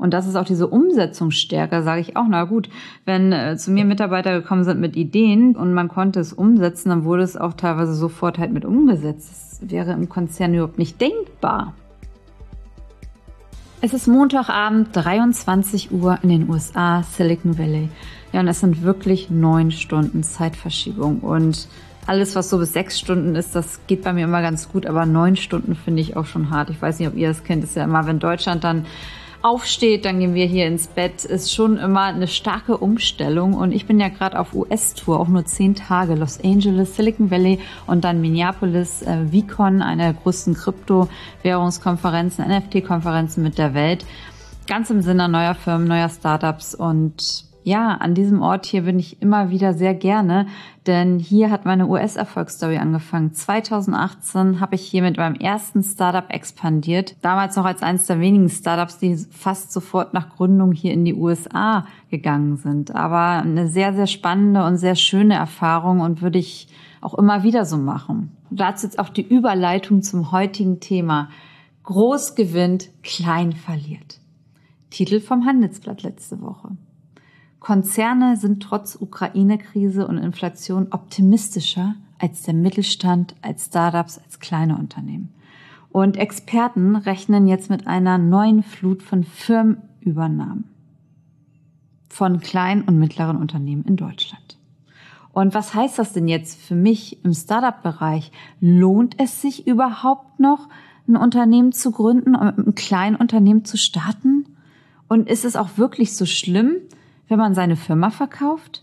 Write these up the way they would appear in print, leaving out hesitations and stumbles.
Und das ist auch diese Umsetzungsstärke, sage ich auch. Na gut, wenn zu mir Mitarbeiter gekommen sind mit Ideen und man konnte es umsetzen, dann wurde es auch teilweise sofort halt mit umgesetzt. Das wäre im Konzern überhaupt nicht denkbar. Es ist Montagabend, 23 Uhr in den USA, Silicon Valley. Ja, und es sind wirklich 9 Stunden Zeitverschiebung. Und alles, was so bis 6 Stunden ist, das geht bei mir immer ganz gut. Aber 9 Stunden finde ich auch schon hart. Ich weiß nicht, ob ihr das kennt. Das ist ja immer, wenn Deutschland dann aufsteht, dann gehen wir hier ins Bett. Ist schon immer eine starke Umstellung. Und ich bin ja gerade auf US-Tour, auch nur 10 Tage. Los Angeles, Silicon Valley und dann Minneapolis, VCon, eine der größten Kryptowährungskonferenzen, NFT-Konferenzen mit der Welt. Ganz im Sinne neuer Firmen, neuer Startups. Und ja, an diesem Ort hier bin ich immer wieder sehr gerne, denn hier hat meine US-Erfolgsstory angefangen. 2018 habe ich hier mit meinem ersten Startup expandiert. Damals noch als eines der wenigen Startups, die fast sofort nach Gründung hier in die USA gegangen sind. Aber eine sehr, sehr spannende und sehr schöne Erfahrung und würde ich auch immer wieder so machen. Und dazu jetzt auch die Überleitung zum heutigen Thema. Groß gewinnt, klein verliert. Titel vom Handelsblatt letzte Woche. Konzerne sind trotz Ukraine-Krise und Inflation optimistischer als der Mittelstand, als Startups, als kleine Unternehmen. Und Experten rechnen jetzt mit einer neuen Flut von Firmenübernahmen von kleinen und mittleren Unternehmen in Deutschland. Und was heißt das denn jetzt für mich im Startup-Bereich? Lohnt es sich überhaupt noch, ein Unternehmen zu gründen und mit einem kleinen Unternehmen zu starten? Und ist es auch wirklich so schlimm, wenn man seine Firma verkauft?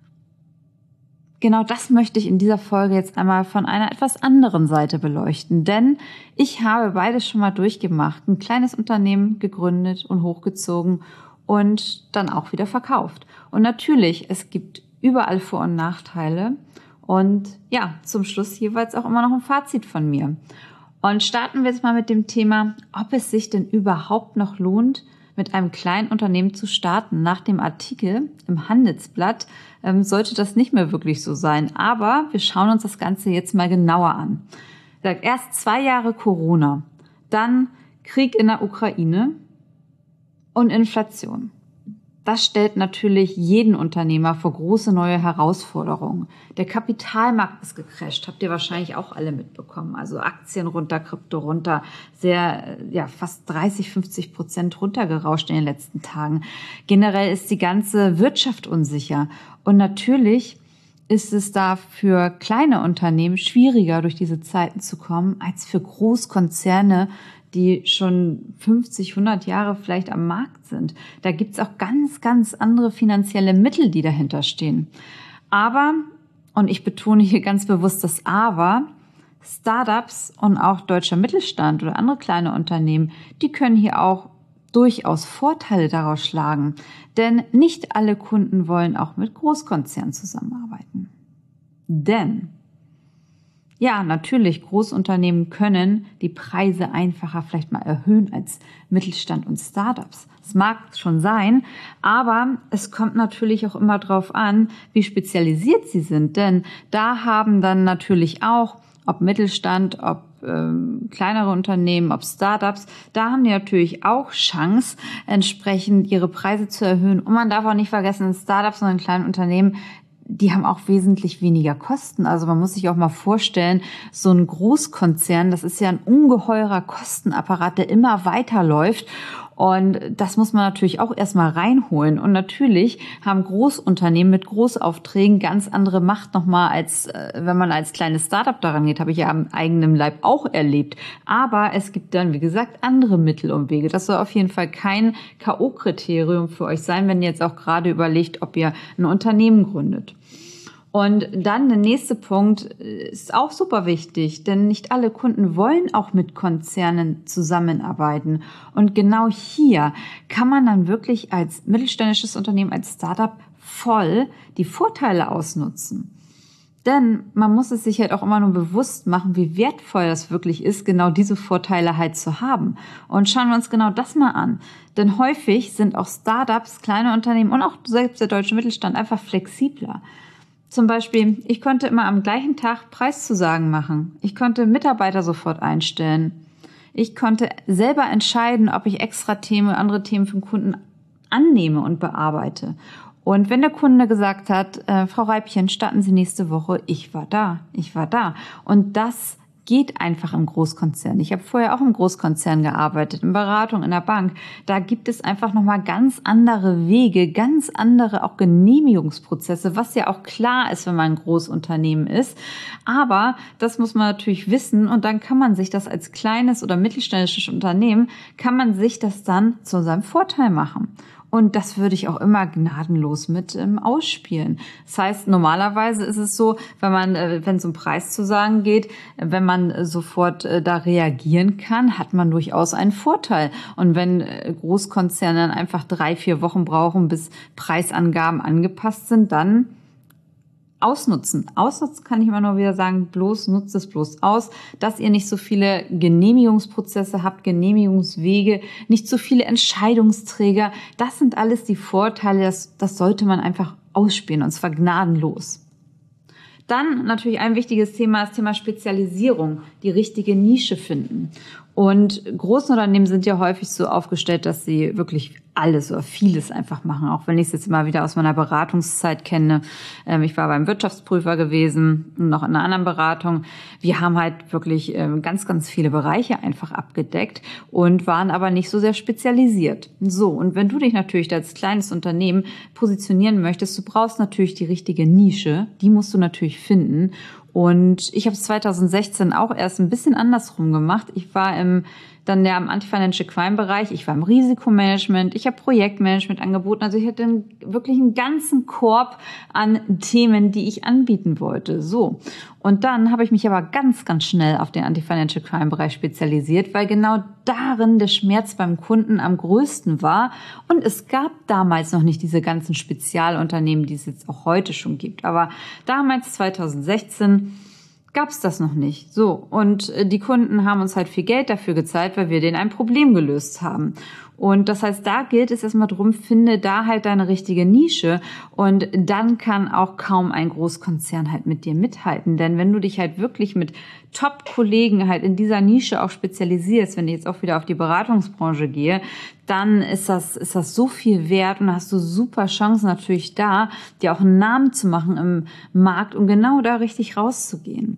Genau das möchte ich in dieser Folge jetzt einmal von einer etwas anderen Seite beleuchten, denn ich habe beides schon mal durchgemacht. Ein kleines Unternehmen gegründet und hochgezogen und dann auch wieder verkauft. Und natürlich, es gibt überall Vor- und Nachteile und ja, zum Schluss jeweils auch immer noch ein Fazit von mir. Und starten wir jetzt mal mit dem Thema, ob es sich denn überhaupt noch lohnt, mit einem kleinen Unternehmen zu starten. Nach dem Artikel im Handelsblatt sollte das nicht mehr wirklich so sein. Aber wir schauen uns das Ganze jetzt mal genauer an. Erst 2 Jahre Corona, dann Krieg in der Ukraine und Inflation. Das stellt natürlich jeden Unternehmer vor große neue Herausforderungen. Der Kapitalmarkt ist gecrasht, habt ihr wahrscheinlich auch alle mitbekommen. Also Aktien runter, Krypto runter, fast 30-50% runtergerauscht in den letzten Tagen. Generell ist die ganze Wirtschaft unsicher. Und natürlich ist es da für kleine Unternehmen schwieriger, durch diese Zeiten zu kommen, als für Großkonzerne, die schon 50, 100 Jahre vielleicht am Markt sind. Da gibt's auch ganz, ganz andere finanzielle Mittel, die dahinter stehen. Aber, und ich betone hier ganz bewusst das Aber, Startups und auch deutscher Mittelstand oder andere kleine Unternehmen, die können hier auch durchaus Vorteile daraus schlagen. Denn nicht alle Kunden wollen auch mit Großkonzernen zusammenarbeiten. Denn ja, natürlich, Großunternehmen können die Preise einfacher vielleicht mal erhöhen als Mittelstand und Startups. Das mag schon sein, aber es kommt natürlich auch immer drauf an, wie spezialisiert sie sind. Denn da haben dann natürlich auch, ob Mittelstand, ob kleinere Unternehmen, ob Startups, da haben die natürlich auch Chance, entsprechend ihre Preise zu erhöhen. Und man darf auch nicht vergessen, Startups und kleine Unternehmen, die haben auch wesentlich weniger Kosten. Also man muss sich auch mal vorstellen, so ein Großkonzern, das ist ja ein ungeheurer Kostenapparat, der immer weiterläuft. Und das muss man natürlich auch erstmal reinholen. Und natürlich haben Großunternehmen mit Großaufträgen ganz andere Macht nochmal, als wenn man als kleines Startup daran geht. Habe ich ja am eigenen Leib auch erlebt. Aber es gibt dann, wie gesagt, andere Mittel und Wege. Das soll auf jeden Fall kein K.O.-Kriterium für euch sein, wenn ihr jetzt auch gerade überlegt, ob ihr ein Unternehmen gründet. Und dann der nächste Punkt ist auch super wichtig, denn nicht alle Kunden wollen auch mit Konzernen zusammenarbeiten. Und genau hier kann man dann wirklich als mittelständisches Unternehmen, als Startup voll die Vorteile ausnutzen. Denn man muss es sich halt auch immer nur bewusst machen, wie wertvoll das wirklich ist, genau diese Vorteile halt zu haben. Und schauen wir uns genau das mal an. Denn häufig sind auch Startups, kleine Unternehmen und auch selbst der deutsche Mittelstand einfach flexibler. Zum Beispiel, ich konnte immer am gleichen Tag Preiszusagen machen. Ich konnte Mitarbeiter sofort einstellen. Ich konnte selber entscheiden, ob ich extra Themen, andere Themen für den Kunden annehme und bearbeite. Und wenn der Kunde gesagt hat, Frau Reibchen, starten Sie nächste Woche, ich war da. Und das geht einfach im Großkonzern. Ich habe vorher auch im Großkonzern gearbeitet, in Beratung, in der Bank. Da gibt es einfach nochmal ganz andere Wege, ganz andere auch Genehmigungsprozesse, was ja auch klar ist, wenn man ein Großunternehmen ist. Aber das muss man natürlich wissen und dann kann man sich das als kleines oder mittelständisches Unternehmen, kann man sich das dann zu seinem Vorteil machen. Und das würde ich auch immer gnadenlos mit ausspielen. Das heißt, normalerweise ist es so, wenn es um Preis zu sagen geht, wenn man sofort da reagieren kann, hat man durchaus einen Vorteil. Und wenn Großkonzerne dann einfach 3-4 Wochen brauchen, bis Preisangaben angepasst sind, dann ausnutzen. Ausnutzen kann ich immer nur wieder sagen, nutzt es bloß aus, dass ihr nicht so viele Genehmigungsprozesse habt, Genehmigungswege, nicht so viele Entscheidungsträger. Das sind alles die Vorteile, das sollte man einfach ausspielen und zwar gnadenlos. Dann natürlich ein wichtiges Thema, das Thema Spezialisierung, die richtige Nische finden. Und große Unternehmen sind ja häufig so aufgestellt, dass sie wirklich alles oder vieles einfach machen, auch wenn ich es jetzt immer wieder aus meiner Beratungszeit kenne. Ich war beim Wirtschaftsprüfer gewesen, noch in einer anderen Beratung. Wir haben halt wirklich ganz, ganz viele Bereiche einfach abgedeckt und waren aber nicht so sehr spezialisiert. So, und wenn du dich natürlich als kleines Unternehmen positionieren möchtest, du brauchst natürlich die richtige Nische, die musst du natürlich finden. Und ich habe es 2016 auch erst ein bisschen andersrum gemacht. Ich war im Anti-Financial Crime Bereich, ich war im Risikomanagement, ich habe Projektmanagement angeboten. Also ich hatte wirklich einen ganzen Korb an Themen, die ich anbieten wollte. So. Und dann habe ich mich aber ganz, ganz schnell auf den Anti-Financial Crime Bereich spezialisiert, weil genau darin der Schmerz beim Kunden am größten war. Und es gab damals noch nicht diese ganzen Spezialunternehmen, die es jetzt auch heute schon gibt. Aber damals, 2016, gab es das noch nicht. So, und die Kunden haben uns halt viel Geld dafür gezahlt, weil wir denen ein Problem gelöst haben. Und das heißt, da gilt es erstmal drum, finde da halt deine richtige Nische und dann kann auch kaum ein Großkonzern halt mit dir mithalten. Denn wenn du dich halt wirklich mit Top-Kollegen halt in dieser Nische auch spezialisierst, wenn ich jetzt auch wieder auf die Beratungsbranche gehe, dann ist das so viel wert und hast du super Chancen natürlich da, dir auch einen Namen zu machen im Markt und genau da richtig rauszugehen.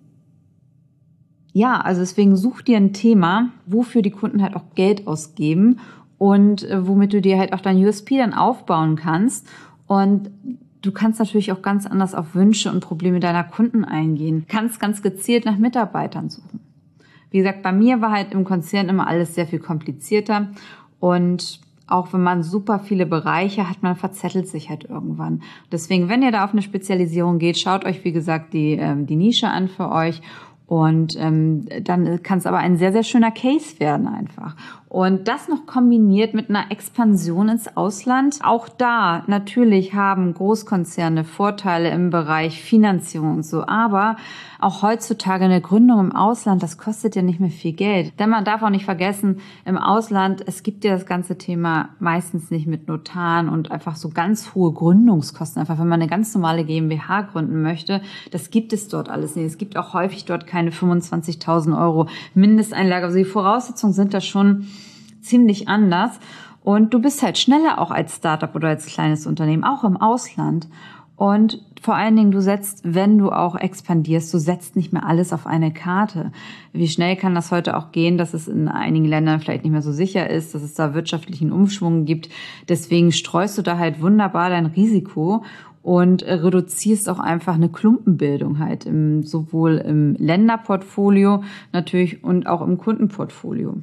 Ja, also deswegen such dir ein Thema, wofür die Kunden halt auch Geld ausgeben und womit du dir halt auch dein USP dann aufbauen kannst. Und du kannst natürlich auch ganz anders auf Wünsche und Probleme deiner Kunden eingehen. Kannst ganz gezielt nach Mitarbeitern suchen. Wie gesagt, bei mir war halt im Konzern immer alles sehr viel komplizierter und auch wenn man super viele Bereiche hat, man verzettelt sich halt irgendwann. Deswegen, wenn ihr da auf eine Spezialisierung geht, schaut euch, wie gesagt, die Nische an für euch. Und dann kann es aber ein sehr, sehr schöner Case werden einfach. Und das noch kombiniert mit einer Expansion ins Ausland. Auch da natürlich haben Großkonzerne Vorteile im Bereich Finanzierung und so. Aber auch heutzutage eine Gründung im Ausland, das kostet ja nicht mehr viel Geld. Denn man darf auch nicht vergessen, im Ausland, es gibt ja das ganze Thema meistens nicht mit Notaren und einfach so ganz hohe Gründungskosten. Einfach wenn man eine ganz normale GmbH gründen möchte, das gibt es dort alles nicht. Es gibt auch häufig dort keine 25.000 Euro Mindesteinlage. Also die Voraussetzungen sind da schon ziemlich anders. Und du bist halt schneller auch als Startup oder als kleines Unternehmen, auch im Ausland. Und vor allen Dingen, du setzt, wenn du auch expandierst, du setzt nicht mehr alles auf eine Karte. Wie schnell kann das heute auch gehen, dass es in einigen Ländern vielleicht nicht mehr so sicher ist, dass es da wirtschaftlichen Umschwung gibt. Deswegen streust du da halt wunderbar dein Risiko und reduzierst auch einfach eine Klumpenbildung halt sowohl im Länderportfolio natürlich und auch im Kundenportfolio.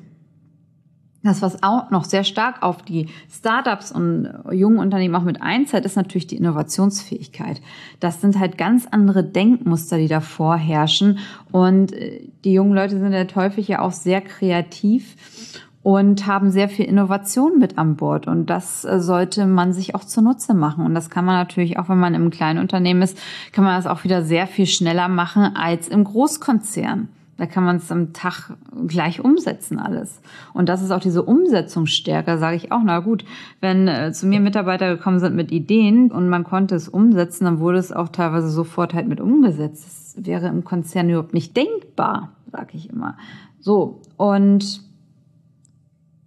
Das, was auch noch sehr stark auf die Startups und jungen Unternehmen auch mit einzahlt, ist natürlich die Innovationsfähigkeit. Das sind halt ganz andere Denkmuster, die da vorherrschen. Und die jungen Leute sind halt häufig ja auch sehr kreativ und haben sehr viel Innovation mit an Bord. Und das sollte man sich auch zunutze machen. Und das kann man natürlich auch, wenn man im kleinen Unternehmen ist, kann man das auch wieder sehr viel schneller machen als im Großkonzern. Da kann man es am Tag gleich umsetzen alles. Und das ist auch diese Umsetzungsstärke, sage ich auch. Na gut, wenn zu mir Mitarbeiter gekommen sind mit Ideen und man konnte es umsetzen, dann wurde es auch teilweise sofort halt mit umgesetzt. Das wäre im Konzern überhaupt nicht denkbar, sage ich immer. So, und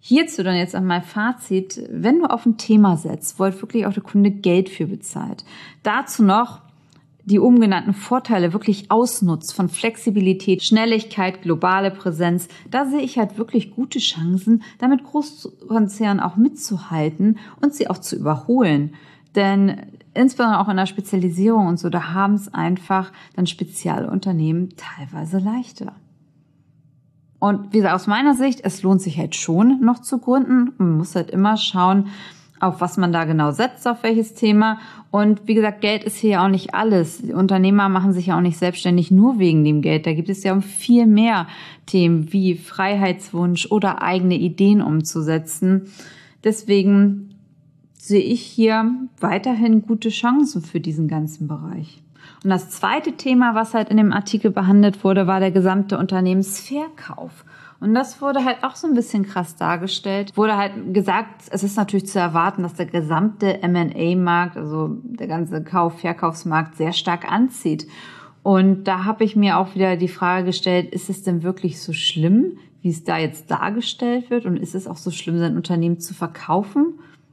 Hierzu dann jetzt einmal Fazit, wenn du auf ein Thema setzt, wo halt wirklich auch der Kunde Geld für bezahlt, dazu noch die oben genannten Vorteile wirklich ausnutzt von Flexibilität, Schnelligkeit, globale Präsenz, da sehe ich halt wirklich gute Chancen, damit Großkonzernen auch mitzuhalten und sie auch zu überholen. Denn insbesondere auch in der Spezialisierung und so, da haben es einfach dann Spezialunternehmen teilweise leichter. Und wie gesagt, aus meiner Sicht, es lohnt sich halt schon noch zu gründen. Man muss halt immer schauen, auf was man da genau setzt, auf welches Thema. Und wie gesagt, Geld ist hier ja auch nicht alles. Die Unternehmer machen sich ja auch nicht selbstständig nur wegen dem Geld. Da gibt es ja um viel mehr Themen wie Freiheitswunsch oder eigene Ideen umzusetzen. Deswegen sehe ich hier weiterhin gute Chancen für diesen ganzen Bereich. Und das zweite Thema, was halt in dem Artikel behandelt wurde, war der gesamte Unternehmensverkauf. Und das wurde halt auch so ein bisschen krass dargestellt. Wurde halt gesagt, es ist natürlich zu erwarten, dass der gesamte M&A-Markt, also der ganze Verkaufsmarkt sehr stark anzieht. Und da habe ich mir auch wieder die Frage gestellt, ist es denn wirklich so schlimm, wie es da jetzt dargestellt wird? Und ist es auch so schlimm, sein Unternehmen zu verkaufen?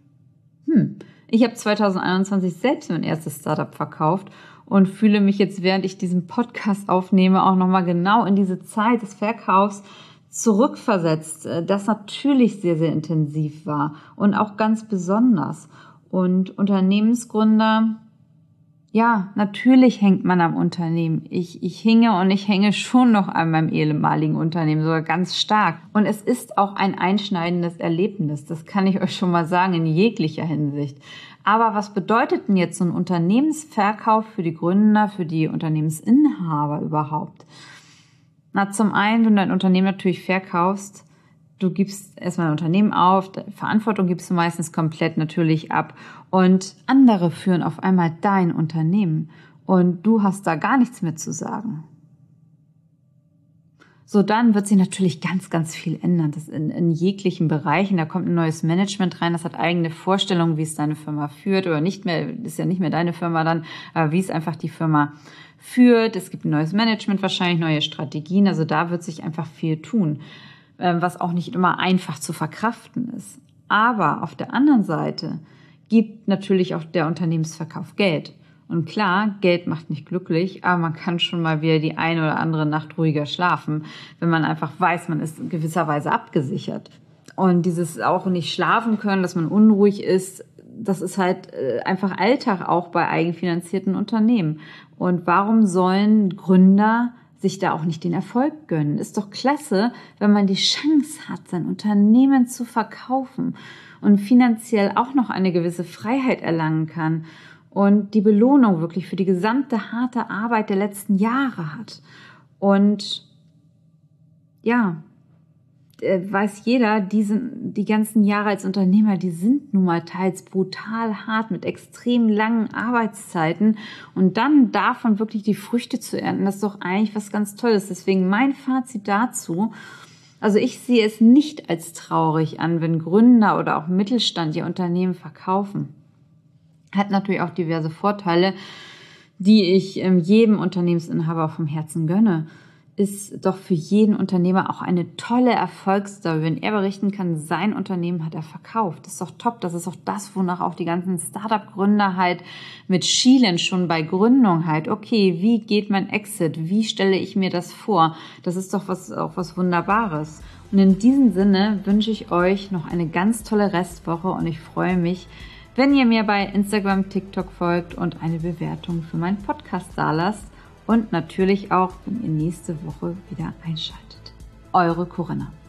Ich habe 2021 selbst mein erstes Startup verkauft und fühle mich jetzt, während ich diesen Podcast aufnehme, auch nochmal genau in diese Zeit des Verkaufs zurückversetzt, das natürlich sehr, sehr intensiv war und auch ganz besonders. Und Unternehmensgründer, ja, natürlich hängt man am Unternehmen. Ich hänge schon noch an meinem ehemaligen Unternehmen, sogar ganz stark. Und es ist auch ein einschneidendes Erlebnis, das kann ich euch schon mal sagen, in jeglicher Hinsicht. Aber was bedeutet denn jetzt so ein Unternehmensverkauf für die Gründer, für die Unternehmensinhaber überhaupt? Na, zum einen, wenn du dein Unternehmen natürlich verkaufst, du gibst erstmal ein Unternehmen auf, Verantwortung gibst du meistens komplett natürlich ab und andere führen auf einmal dein Unternehmen und du hast da gar nichts mehr zu sagen. So, dann wird sich natürlich ganz, ganz viel ändern. Das in jeglichen Bereichen. Da kommt ein neues Management rein, das hat eigene Vorstellungen, wie es deine Firma führt oder nicht mehr, ist ja nicht mehr deine Firma dann, aber wie es einfach die Firma führt. Es gibt ein neues Management, wahrscheinlich neue Strategien. Also da wird sich einfach viel tun, was auch nicht immer einfach zu verkraften ist. Aber auf der anderen Seite gibt natürlich auch der Unternehmensverkauf Geld. Und klar, Geld macht nicht glücklich, aber man kann schon mal wieder die eine oder andere Nacht ruhiger schlafen, wenn man einfach weiß, man ist in gewisser Weise abgesichert. Und dieses auch nicht schlafen können, dass man unruhig ist, das ist halt einfach Alltag auch bei eigenfinanzierten Unternehmen. Und warum sollen Gründer sich da auch nicht den Erfolg gönnen? Ist doch klasse, wenn man die Chance hat, sein Unternehmen zu verkaufen und finanziell auch noch eine gewisse Freiheit erlangen kann und die Belohnung wirklich für die gesamte harte Arbeit der letzten Jahre hat. Und ja, weiß jeder, die ganzen Jahre als Unternehmer, die sind nun mal teils brutal hart mit extrem langen Arbeitszeiten und dann davon wirklich die Früchte zu ernten, das ist doch eigentlich was ganz Tolles. Deswegen mein Fazit dazu: Also ich sehe es nicht als traurig an, wenn Gründer oder auch Mittelstand ihr Unternehmen verkaufen. Hat natürlich auch diverse Vorteile, die ich jedem Unternehmensinhaber vom Herzen gönne. Ist doch für jeden Unternehmer auch eine tolle Erfolgsstory, wenn er berichten kann, sein Unternehmen hat er verkauft. Das ist doch top. Das ist doch das, wonach auch die ganzen Startup-Gründer halt mit schielen, schon bei Gründung halt. Okay, wie geht mein Exit? Wie stelle ich mir das vor? Das ist doch was Wunderbares. Und in diesem Sinne wünsche ich euch noch eine ganz tolle Restwoche und ich freue mich, wenn ihr mir bei Instagram, TikTok folgt und eine Bewertung für meinen Podcast dalasst und natürlich auch, wenn ihr nächste Woche wieder einschaltet. Eure Corinna.